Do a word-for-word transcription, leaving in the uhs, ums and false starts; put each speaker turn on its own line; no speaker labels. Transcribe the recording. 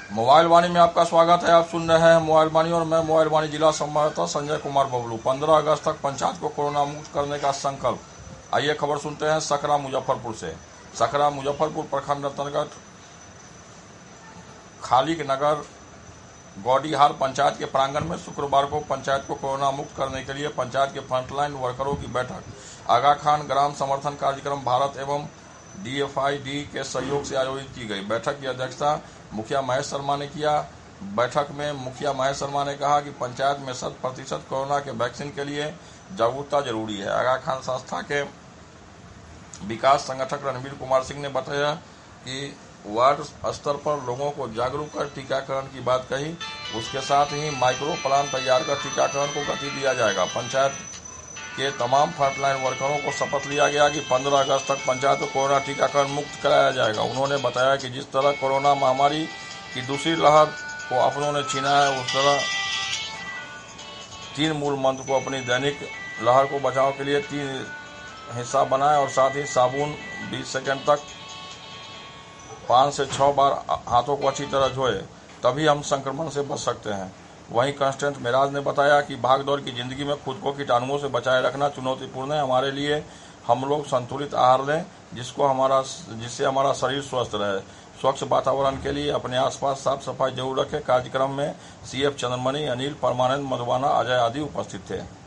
Mobile वाणी में आपका स्वागत है। आप सुन रहे हैं मोबाइल वाणी और मैं मोबाइल वाणी जिला संवाददाता संजय कुमार बबलू। पंद्रह अगस्त तक पंचायत को कोरोना मुक्त करने का संकल्प। आइए खबर सुनते हैं सकरा मुजफ्फरपुर से। सकरा मुजफ्फरपुर प्रखंड अंतर्गत खालिक नगर गौडीहार पंचायत के प्रांगण में शुक्रवार को पंचायत को कोरोना मुक्त करने के लिए पंचायत के फ्रंटलाइन वर्करों की बैठक आगा खान ग्राम समर्थन कार्यक्रम भारत एवं डीएफआईडी के सहयोग से आयोजित की गई। बैठक की अध्यक्षता मुखिया महेश शर्मा ने किया। बैठक में मुखिया महेश शर्मा ने कहा कि पंचायत में शत प्रतिशत कोरोना के वैक्सीन के लिए जागरूकता जरूरी है। आगा खान संस्था के विकास संगठक रणवीर कुमार सिंह ने बताया कि वार्ड स्तर पर लोगों को जागरूक कर टीकाकरण की बात कही। उसके साथ ही माइक्रो प्लान तैयार कर टीकाकरण को गति दिया जाएगा। पंचायत के तमाम फ्रंटलाइन वर्करों को शपथ लिया गया कि पंद्रह अगस्त तक पंचायत को कोरोना टीकाकरण मुक्त कराया जाएगा। उन्होंने बताया कि जिस तरह कोरोना महामारी की दूसरी लहर को अपनों ने छीना है, उस तरह तीन मूल मंत्र को अपनी दैनिक लहर को बचाव के लिए तीन हिस्सा बनाए और साथ ही साबुन बीस सेकेंड तक पाँच से छह बार हाथों को अच्छी तरह धोए, तभी हम संक्रमण से बच सकते हैं। वहीं कांस्टेंट मिराज ने बताया कि भागदौड़ की जिंदगी में खुद को कीटाणुओं से बचाए रखना चुनौतीपूर्ण है। हमारे लिए हम लोग संतुलित आहार लें जिसको हमारा जिससे हमारा शरीर स्वस्थ रहे। स्वच्छ वातावरण के लिए अपने आसपास साफ सफाई जरूर रखें। कार्यक्रम में सीएफ चंद्रमणि, अनिल, परमानंद, मधुबाना, अजय आदि उपस्थित थे।